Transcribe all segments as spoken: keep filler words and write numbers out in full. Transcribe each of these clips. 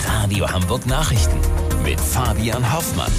Radio Hamburg Nachrichten mit Fabian Hoffmann.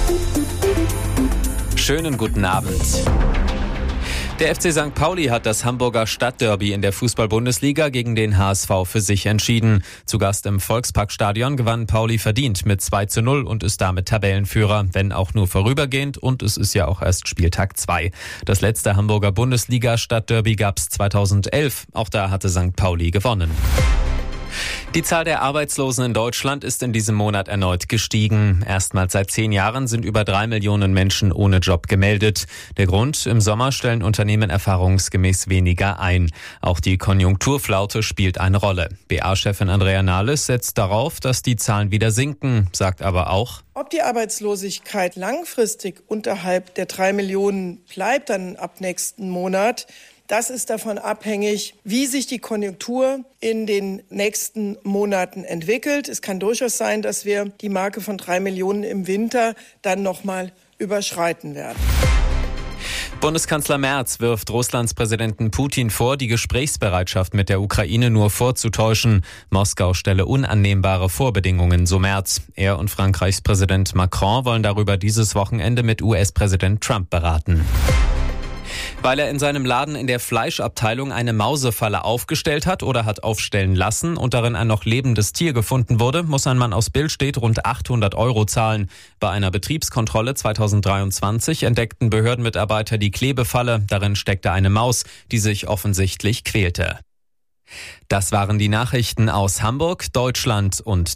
Schönen guten Abend. Der F C Sankt Pauli hat das Hamburger Stadtderby in der Fußball-Bundesliga gegen den H S V für sich entschieden. Zu Gast im Volksparkstadion gewann Pauli verdient mit zwei zu null und ist damit Tabellenführer, wenn auch nur vorübergehend, und es ist ja auch erst Spieltag zwei. Das letzte Hamburger Bundesliga-Stadtderby gab es zweitausendelf. Auch da hatte Sankt Pauli gewonnen. Die Zahl der Arbeitslosen in Deutschland ist in diesem Monat erneut gestiegen. Erstmals seit zehn Jahren sind über drei Millionen Menschen ohne Job gemeldet. Der Grund: im Sommer stellen Unternehmen erfahrungsgemäß weniger ein. Auch die Konjunkturflaute spielt eine Rolle. B A-Chefin Andrea Nahles setzt darauf, dass die Zahlen wieder sinken, sagt aber auch: Ob die Arbeitslosigkeit langfristig unterhalb der drei Millionen bleibt dann ab nächsten Monat, das ist davon abhängig, wie sich die Konjunktur in den nächsten Monaten entwickelt. Es kann durchaus sein, dass wir die Marke von drei Millionen im Winter dann nochmal überschreiten werden. Bundeskanzler Merz wirft Russlands Präsidenten Putin vor, die Gesprächsbereitschaft mit der Ukraine nur vorzutäuschen. Moskau stelle unannehmbare Vorbedingungen, so Merz. Er und Frankreichs Präsident Macron wollen darüber dieses Wochenende mit U S-Präsident Trump beraten. Weil er in seinem Laden in der Fleischabteilung eine Mausefalle aufgestellt hat oder hat aufstellen lassen und darin ein noch lebendes Tier gefunden wurde, muss ein Mann aus Billstedt rund achthundert Euro zahlen. Bei einer Betriebskontrolle zweitausenddreiundzwanzig entdeckten Behördenmitarbeiter die Klebefalle. Darin steckte eine Maus, die sich offensichtlich quälte. Das waren die Nachrichten aus Hamburg, Deutschland und